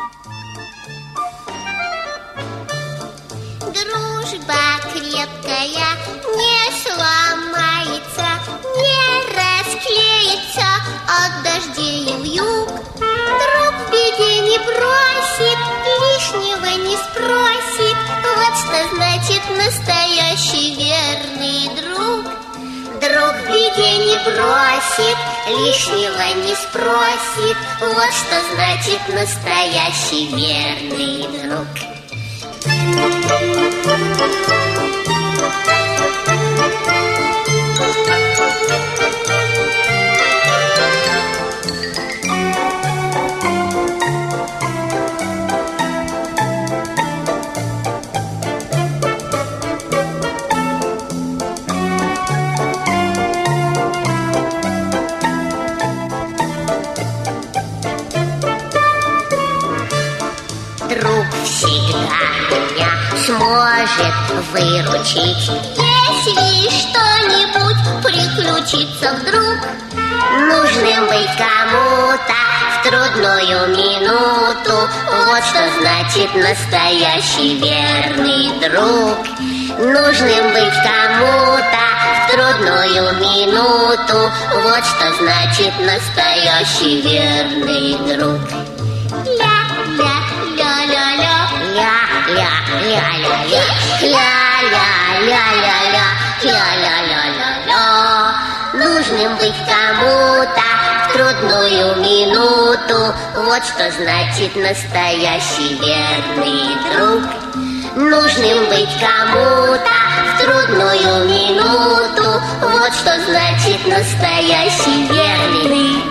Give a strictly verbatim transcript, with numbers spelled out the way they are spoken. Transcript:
Дружба крепкая не сломается, не расклеится от дождей и вьюг. Друг в беде не бросит, лишнего не спросит. Вот что значит настоящий верный друг. Друг в беде не бросит, лишнего не спросит. Вот что значит настоящий верный друг. Друг всегда меня сможет выручить, если что-нибудь приключится вдруг. Нужным быть кому-то в трудную минуту, вот что значит настоящий верный друг. Нужным быть кому-то в трудную минуту, вот что значит настоящий верный друг. Ля-ля. Ля-ля-ля, ля-ля-ля-ля-ля, ля-ля-ля-ля-ля, ля-ля-ля-ля-ля. Нужным быть кому-то в трудную минуту, вот что значит настоящий верный друг. Нужным быть кому-то в трудную минуту, вот что значит настоящий верный друг.